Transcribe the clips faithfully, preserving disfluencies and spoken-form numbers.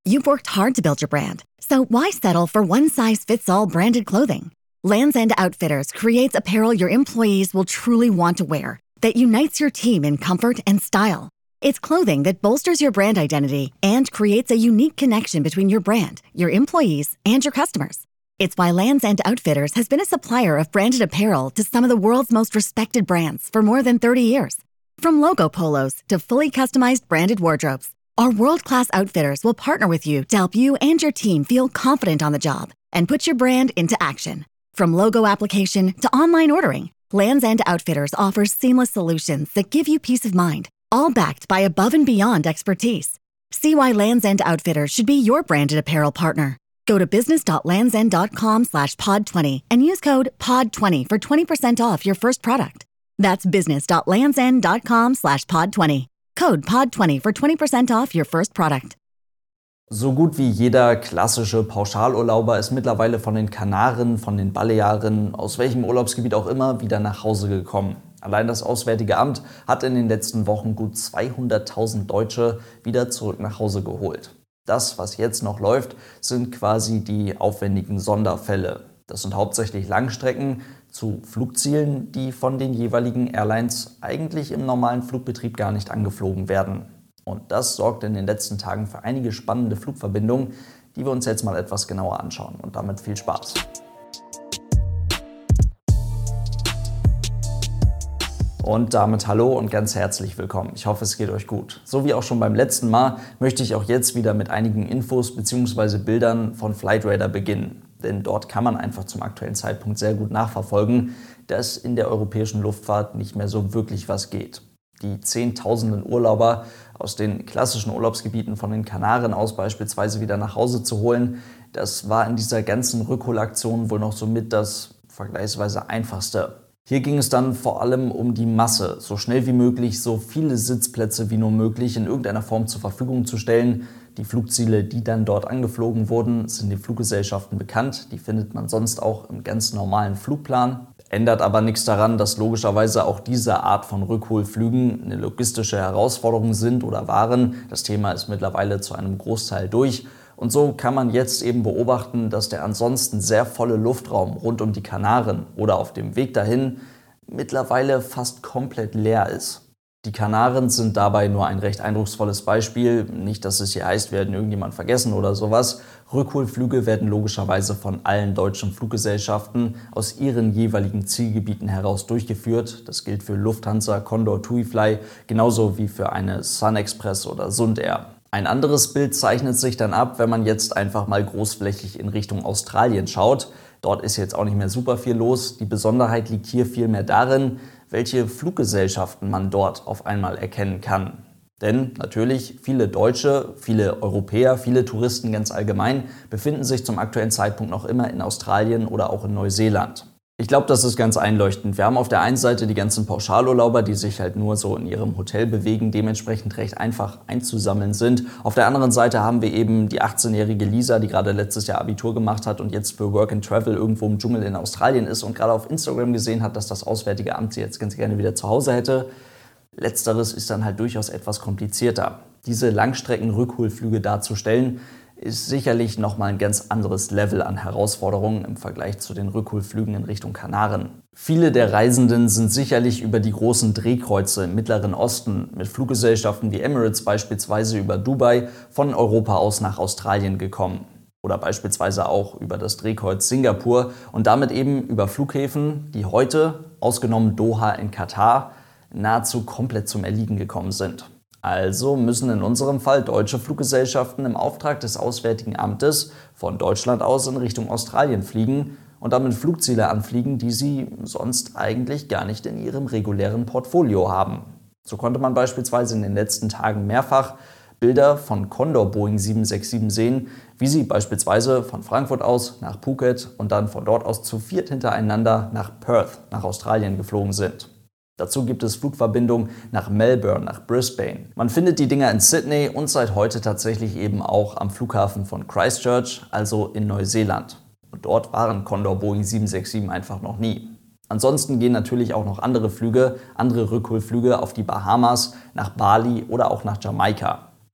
You've worked hard to build your brand, so why settle for one-size-fits-all branded clothing? Lands' End Outfitters creates apparel your employees will truly want to wear, that unites your team in comfort and style. It's clothing that bolsters your brand identity and creates a unique connection between your brand, your employees, and your customers. It's why Lands' End Outfitters has been a supplier of branded apparel to some of the world's most respected brands for more than thirty years. From logo polos to fully customized branded wardrobes, our world-class outfitters will partner with you to help you and your team feel confident on the job and put your brand into action. From logo application to online ordering, Lands' End Outfitters offers seamless solutions that give you peace of mind, all backed by above and beyond expertise. See why Lands' End Outfitters should be your branded apparel partner. Go to business.landsend.com slash pod 20 and use code pod twenty for twenty percent off your first product. That's business.landsend.com slash pod 20. Code pod twenty for twenty percent off your first product. So gut wie jeder klassische Pauschalurlauber ist mittlerweile von den Kanaren, von den Balearen, aus welchem Urlaubsgebiet auch immer, wieder nach Hause gekommen. Allein das Auswärtige Amt hat in den letzten Wochen gut zweihunderttausend Deutsche wieder zurück nach Hause geholt. Das, was jetzt noch läuft, sind quasi die aufwendigen Sonderfälle. Das sind hauptsächlich Langstrecken zu Flugzielen, die von den jeweiligen Airlines eigentlich im normalen Flugbetrieb gar nicht angeflogen werden. Und das sorgt in den letzten Tagen für einige spannende Flugverbindungen, die wir uns jetzt mal etwas genauer anschauen. Und damit viel Spaß! Und damit hallo und ganz herzlich willkommen. Ich hoffe, es geht euch gut. So wie auch schon beim letzten Mal möchte ich auch jetzt wieder mit einigen Infos bzw. Bildern von Flightradar beginnen. Denn dort kann man einfach zum aktuellen Zeitpunkt sehr gut nachverfolgen, dass in der europäischen Luftfahrt nicht mehr so wirklich was geht. Die Zehntausenden Urlauber aus den klassischen Urlaubsgebieten von den Kanaren aus beispielsweise wieder nach Hause zu holen, das war in dieser ganzen Rückholaktion wohl noch somit das vergleichsweise einfachste. Hier ging es dann vor allem um die Masse, so schnell wie möglich so viele Sitzplätze wie nur möglich in irgendeiner Form zur Verfügung zu stellen. Die Flugziele, die dann dort angeflogen wurden, sind den Fluggesellschaften bekannt. Die findet man sonst auch im ganz normalen Flugplan. Ändert aber nichts daran, dass logischerweise auch diese Art von Rückholflügen eine logistische Herausforderung sind oder waren. Das Thema ist mittlerweile zu einem Großteil durch. Und so kann man jetzt eben beobachten, dass der ansonsten sehr volle Luftraum rund um die Kanaren oder auf dem Weg dahin mittlerweile fast komplett leer ist. Die Kanaren sind dabei nur ein recht eindrucksvolles Beispiel. Nicht, dass es hier heißt, wir hätten irgendjemand vergessen oder sowas. Rückholflüge werden logischerweise von allen deutschen Fluggesellschaften aus ihren jeweiligen Zielgebieten heraus durchgeführt. Das gilt für Lufthansa, Condor, TuiFly, genauso wie für eine SunExpress oder SundAir. Ein anderes Bild zeichnet sich dann ab, wenn man jetzt einfach mal großflächig in Richtung Australien schaut. Dort ist jetzt auch nicht mehr super viel los. Die Besonderheit liegt hier vielmehr darin, welche Fluggesellschaften man dort auf einmal erkennen kann. Denn natürlich viele Deutsche, viele Europäer, viele Touristen ganz allgemein befinden sich zum aktuellen Zeitpunkt noch immer in Australien oder auch in Neuseeland. Ich glaube, das ist ganz einleuchtend. Wir haben auf der einen Seite die ganzen Pauschalurlauber, die sich halt nur so in ihrem Hotel bewegen, dementsprechend recht einfach einzusammeln sind. Auf der anderen Seite haben wir eben die achtzehnjährige Lisa, die gerade letztes Jahr Abitur gemacht hat und jetzt für Work and Travel irgendwo im Dschungel in Australien ist und gerade auf Instagram gesehen hat, dass das Auswärtige Amt sie jetzt ganz gerne wieder zu Hause hätte. Letzteres ist dann halt durchaus etwas komplizierter. Diese Langstrecken-Rückholflüge darzustellen, ist sicherlich nochmal ein ganz anderes Level an Herausforderungen im Vergleich zu den Rückholflügen in Richtung Kanaren. Viele der Reisenden sind sicherlich über die großen Drehkreuze im Mittleren Osten mit Fluggesellschaften wie Emirates beispielsweise über Dubai von Europa aus nach Australien gekommen. Oder beispielsweise auch über das Drehkreuz Singapur und damit eben über Flughäfen, die heute, ausgenommen Doha in Katar, nahezu komplett zum Erliegen gekommen sind. Also müssen in unserem Fall deutsche Fluggesellschaften im Auftrag des Auswärtigen Amtes von Deutschland aus in Richtung Australien fliegen und damit Flugziele anfliegen, die sie sonst eigentlich gar nicht in ihrem regulären Portfolio haben. So konnte man beispielsweise in den letzten Tagen mehrfach Bilder von Condor Boeing sieben sechs sieben sehen, wie sie beispielsweise von Frankfurt aus nach Phuket und dann von dort aus zu viert hintereinander nach Perth, nach Australien geflogen sind. Dazu gibt es Flugverbindungen nach Melbourne, nach Brisbane. Man findet die Dinger in Sydney und seit heute tatsächlich eben auch am Flughafen von Christchurch, also in Neuseeland. Und dort waren Condor Boeing sieben sechs sieben einfach noch nie. Ansonsten gehen natürlich auch noch andere Flüge, andere Rückholflüge auf die Bahamas, nach Bali oder auch nach Jamaika.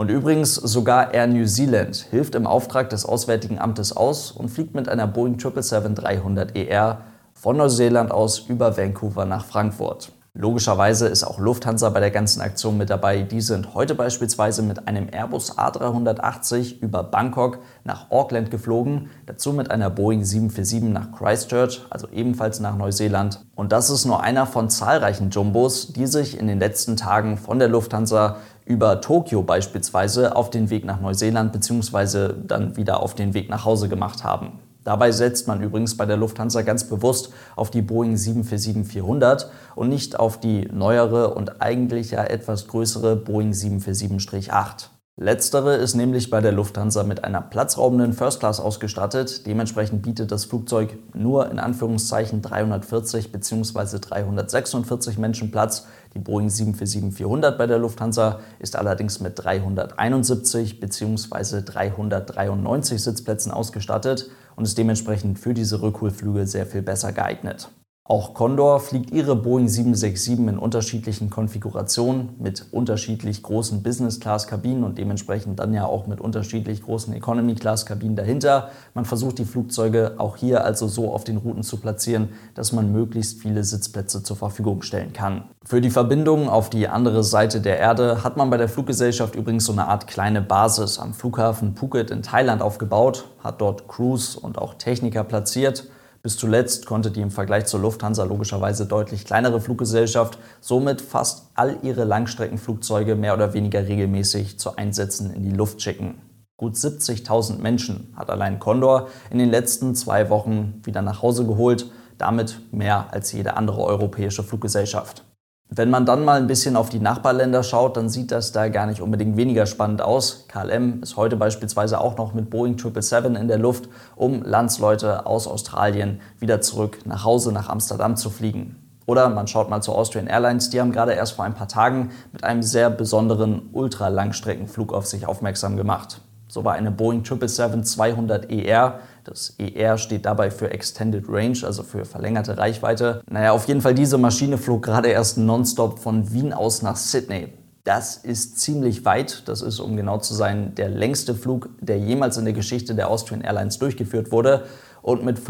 Und übrigens, sogar Air New Zealand hilft im Auftrag des Auswärtigen Amtes aus und fliegt mit einer Boeing sieben sieben sieben dreihundert E R von Neuseeland aus über Vancouver nach Frankfurt. Logischerweise ist auch Lufthansa bei der ganzen Aktion mit dabei. Die sind heute beispielsweise mit einem Airbus A dreihundertachtzig über Bangkok nach Auckland geflogen, dazu mit einer Boeing sieben vier sieben nach Christchurch, also ebenfalls nach Neuseeland. Und das ist nur einer von zahlreichen Jumbos, die sich in den letzten Tagen von der Lufthansa über Tokio beispielsweise auf den Weg nach Neuseeland bzw. dann wieder auf den Weg nach Hause gemacht haben. Dabei setzt man übrigens bei der Lufthansa ganz bewusst auf die Boeing sieben vier sieben vierhundert und nicht auf die neuere und eigentlich ja etwas größere Boeing sieben vier sieben acht. Letztere ist nämlich bei der Lufthansa mit einer platzraubenden First Class ausgestattet. Dementsprechend bietet das Flugzeug nur in Anführungszeichen dreihundertvierzig bzw. dreihundertsechsundvierzig Menschen Platz. Die Boeing sieben vier sieben vierhundert bei der Lufthansa ist allerdings mit dreihunderteinundsiebzig bzw. dreihundertdreiundneunzig Sitzplätzen ausgestattet und ist dementsprechend für diese Rückholflüge sehr viel besser geeignet. Auch Condor fliegt ihre Boeing sieben sechs sieben in unterschiedlichen Konfigurationen mit unterschiedlich großen Business-Class-Kabinen und dementsprechend dann ja auch mit unterschiedlich großen Economy-Class-Kabinen dahinter. Man versucht die Flugzeuge auch hier also so auf den Routen zu platzieren, dass man möglichst viele Sitzplätze zur Verfügung stellen kann. Für die Verbindung auf die andere Seite der Erde hat man bei der Fluggesellschaft übrigens so eine Art kleine Basis am Flughafen Phuket in Thailand aufgebaut, hat dort Crews und auch Techniker platziert. Bis zuletzt konnte die im Vergleich zur Lufthansa logischerweise deutlich kleinere Fluggesellschaft somit fast all ihre Langstreckenflugzeuge mehr oder weniger regelmäßig zu Einsätzen in die Luft schicken. Gut siebzigtausend Menschen hat allein Condor in den letzten zwei Wochen wieder nach Hause geholt, damit mehr als jede andere europäische Fluggesellschaft. Wenn man dann mal ein bisschen auf die Nachbarländer schaut, dann sieht das da gar nicht unbedingt weniger spannend aus. K L M ist heute beispielsweise auch noch mit Boeing sieben sieben sieben in der Luft, um Landsleute aus Australien wieder zurück nach Hause nach Amsterdam zu fliegen. Oder man schaut mal zu Austrian Airlines, die haben gerade erst vor ein paar Tagen mit einem sehr besonderen Ultralangstreckenflug auf sich aufmerksam gemacht. So war eine Boeing sieben sieben sieben zweihundert E R, das E R steht dabei für Extended Range, also für verlängerte Reichweite. Naja, auf jeden Fall diese Maschine flog gerade erst nonstop von Wien aus nach Sydney. Das ist ziemlich weit, das ist, um genau zu sein, der längste Flug, der jemals in der Geschichte der Austrian Airlines durchgeführt wurde. Und mit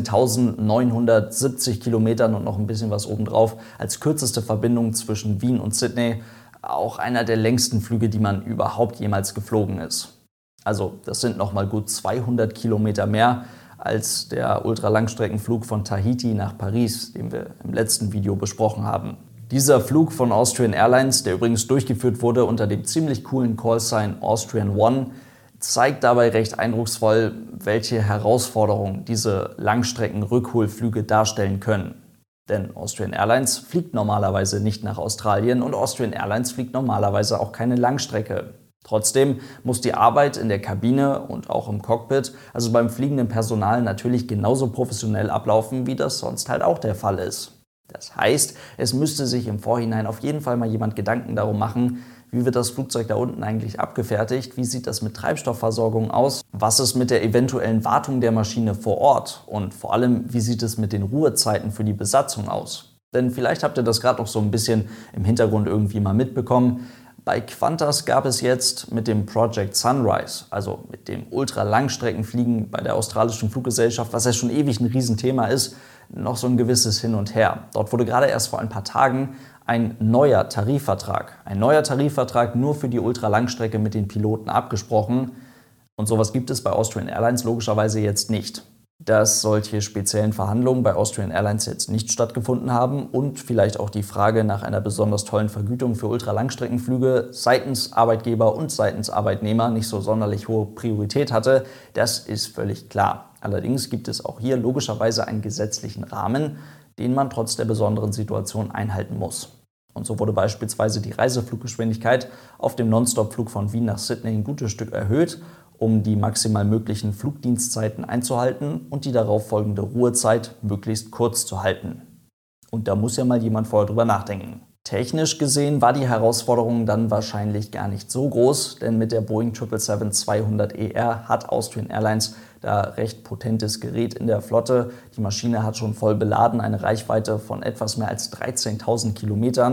fünfzehntausendneunhundertsiebzig Kilometern und noch ein bisschen was obendrauf als kürzeste Verbindung zwischen Wien und Sydney auch einer der längsten Flüge, die man überhaupt jemals geflogen ist. Also das sind nochmal gut zweihundert Kilometer mehr als der Ultralangstreckenflug von Tahiti nach Paris, den wir im letzten Video besprochen haben. Dieser Flug von Austrian Airlines, der übrigens durchgeführt wurde unter dem ziemlich coolen Callsign Austrian One, zeigt dabei recht eindrucksvoll, welche Herausforderungen diese Langstrecken-Rückholflüge darstellen können. Denn Austrian Airlines fliegt normalerweise nicht nach Australien und Austrian Airlines fliegt normalerweise auch keine Langstrecke. Trotzdem muss die Arbeit in der Kabine und auch im Cockpit, also beim fliegenden Personal, natürlich genauso professionell ablaufen, wie das sonst halt auch der Fall ist. Das heißt, es müsste sich im Vorhinein auf jeden Fall mal jemand Gedanken darum machen, wie wird das Flugzeug da unten eigentlich abgefertigt, wie sieht das mit Treibstoffversorgung aus, was ist mit der eventuellen Wartung der Maschine vor Ort und vor allem, wie sieht es mit den Ruhezeiten für die Besatzung aus. Denn vielleicht habt ihr das gerade noch so ein bisschen im Hintergrund irgendwie mal mitbekommen. Bei Qantas gab es jetzt mit dem Project Sunrise, also mit dem Ultralangstreckenfliegen bei der australischen Fluggesellschaft, was ja schon ewig ein Riesenthema ist, noch so ein gewisses Hin und Her. Dort wurde gerade erst vor ein paar Tagen ein neuer Tarifvertrag, ein neuer Tarifvertrag nur für die Ultralangstrecke mit den Piloten abgesprochen. Und sowas gibt es bei Austrian Airlines logischerweise jetzt nicht. Dass solche speziellen Verhandlungen bei Austrian Airlines jetzt nicht stattgefunden haben und vielleicht auch die Frage nach einer besonders tollen Vergütung für Ultralangstreckenflüge seitens Arbeitgeber und seitens Arbeitnehmer nicht so sonderlich hohe Priorität hatte, das ist völlig klar. Allerdings gibt es auch hier logischerweise einen gesetzlichen Rahmen, den man trotz der besonderen Situation einhalten muss. Und so wurde beispielsweise die Reisefluggeschwindigkeit auf dem Nonstop-Flug von Wien nach Sydney ein gutes Stück erhöht, um die maximal möglichen Flugdienstzeiten einzuhalten und die darauf folgende Ruhezeit möglichst kurz zu halten. Und da muss ja mal jemand vorher drüber nachdenken. Technisch gesehen war die Herausforderung dann wahrscheinlich gar nicht so groß, denn mit der Boeing sieben sieben sieben zweihundert E R hat Austrian Airlines da recht potentes Gerät in der Flotte. Die Maschine hat schon voll beladen, eine Reichweite von etwas mehr als dreizehntausend Kilometern.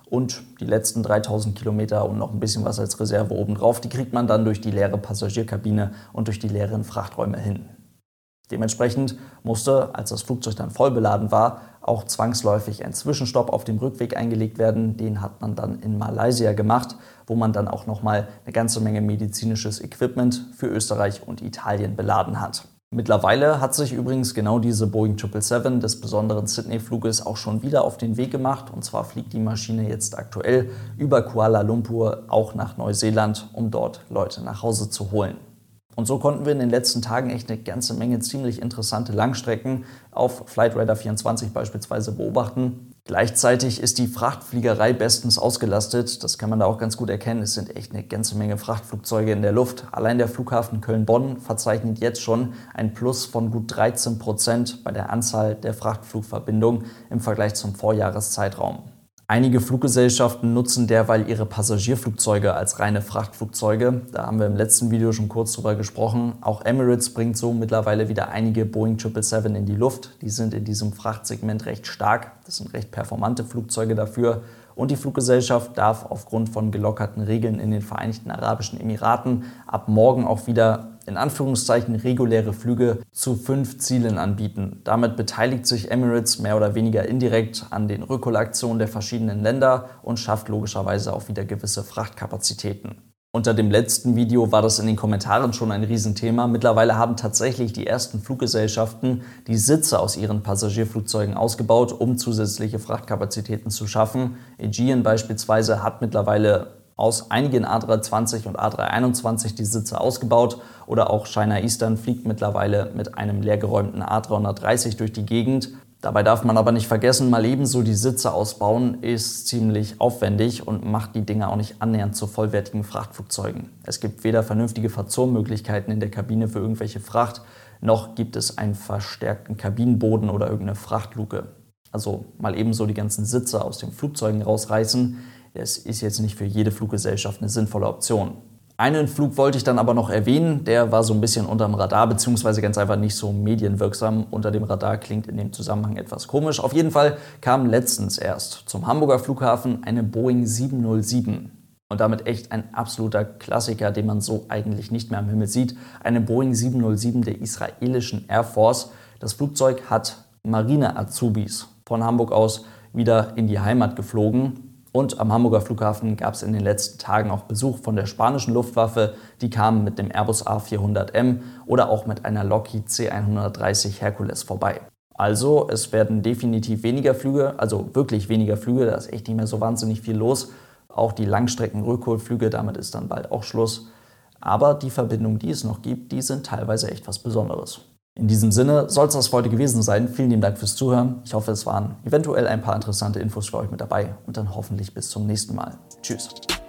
Und die letzten dreitausend Kilometer und noch ein bisschen was als Reserve obendrauf, die kriegt man dann durch die leere Passagierkabine und durch die leeren Frachträume hin. Dementsprechend musste, als das Flugzeug dann voll beladen war, auch zwangsläufig ein Zwischenstopp auf dem Rückweg eingelegt werden. Den hat man dann in Malaysia gemacht, wo man dann auch nochmal eine ganze Menge medizinisches Equipment für Österreich und Italien beladen hat. Mittlerweile hat sich übrigens genau diese Boeing sieben sieben sieben des besonderen Sydney-Fluges auch schon wieder auf den Weg gemacht. Und zwar fliegt die Maschine jetzt aktuell über Kuala Lumpur auch nach Neuseeland, um dort Leute nach Hause zu holen. Und so konnten wir in den letzten Tagen echt eine ganze Menge ziemlich interessante Langstrecken auf Flightradar vierundzwanzig beispielsweise beobachten. Gleichzeitig ist die Frachtfliegerei bestens ausgelastet. Das kann man da auch ganz gut erkennen. Es sind echt eine ganze Menge Frachtflugzeuge in der Luft. Allein der Flughafen Köln-Bonn verzeichnet jetzt schon ein Plus von gut dreizehn Prozent bei der Anzahl der Frachtflugverbindungen im Vergleich zum Vorjahreszeitraum. Einige Fluggesellschaften nutzen derweil ihre Passagierflugzeuge als reine Frachtflugzeuge. Da haben wir im letzten Video schon kurz drüber gesprochen. Auch Emirates bringt so mittlerweile wieder einige Boeing sieben sieben sieben in die Luft. Die sind in diesem Frachtsegment recht stark. Das sind recht performante Flugzeuge dafür. Und die Fluggesellschaft darf aufgrund von gelockerten Regeln in den Vereinigten Arabischen Emiraten ab morgen auch wieder in Anführungszeichen reguläre Flüge zu fünf Zielen anbieten. Damit beteiligt sich Emirates mehr oder weniger indirekt an den Rückholaktionen der verschiedenen Länder und schafft logischerweise auch wieder gewisse Frachtkapazitäten. Unter dem letzten Video war das in den Kommentaren schon ein Riesenthema. Mittlerweile haben tatsächlich die ersten Fluggesellschaften die Sitze aus ihren Passagierflugzeugen ausgebaut, um zusätzliche Frachtkapazitäten zu schaffen. Aegean beispielsweise hat mittlerweile aus einigen A drei zwanzig und A drei einundzwanzig die Sitze ausgebaut, oder auch China Eastern fliegt mittlerweile mit einem leergeräumten A dreihundertdreißig durch die Gegend. Dabei darf man aber nicht vergessen, mal ebenso die Sitze ausbauen ist ziemlich aufwendig und macht die Dinger auch nicht annähernd zu vollwertigen Frachtflugzeugen. Es gibt weder vernünftige Verzurmöglichkeiten in der Kabine für irgendwelche Fracht, noch gibt es einen verstärkten Kabinenboden oder irgendeine Frachtluke. Also mal ebenso die ganzen Sitze aus den Flugzeugen rausreißen, das ist jetzt nicht für jede Fluggesellschaft eine sinnvolle Option. Einen Flug wollte ich dann aber noch erwähnen, der war so ein bisschen unterm Radar, beziehungsweise ganz einfach nicht so medienwirksam. Unter dem Radar klingt in dem Zusammenhang etwas komisch. Auf jeden Fall kam letztens erst zum Hamburger Flughafen eine Boeing sieben null sieben. Und damit echt ein absoluter Klassiker, den man so eigentlich nicht mehr am Himmel sieht. Eine Boeing sieben null sieben der israelischen Air Force. Das Flugzeug hat Marine-Azubis von Hamburg aus wieder in die Heimat geflogen. Und am Hamburger Flughafen gab es in den letzten Tagen auch Besuch von der spanischen Luftwaffe. Die kamen mit dem Airbus A vierhundert M oder auch mit einer Lockheed C hundertdreißig Hercules vorbei. Also es werden definitiv weniger Flüge, also wirklich weniger Flüge, da ist echt nicht mehr so wahnsinnig viel los. Auch die Langstrecken-Rückholflüge, damit ist dann bald auch Schluss. Aber die Verbindungen, die es noch gibt, die sind teilweise echt was Besonderes. In diesem Sinne soll es das für heute gewesen sein. Vielen lieben Dank fürs Zuhören. Ich hoffe, es waren eventuell ein paar interessante Infos für euch mit dabei und dann hoffentlich bis zum nächsten Mal. Tschüss.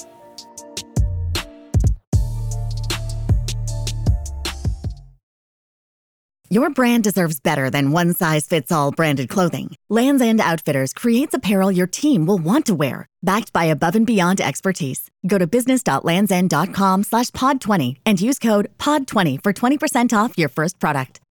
Your brand deserves better than one-size-fits-all branded clothing. Lands' End Outfitters creates apparel your team will want to wear, backed by above-and-beyond expertise. Go to business.landsend.com slash pod 20 and use code pod twenty for twenty percent off your first product.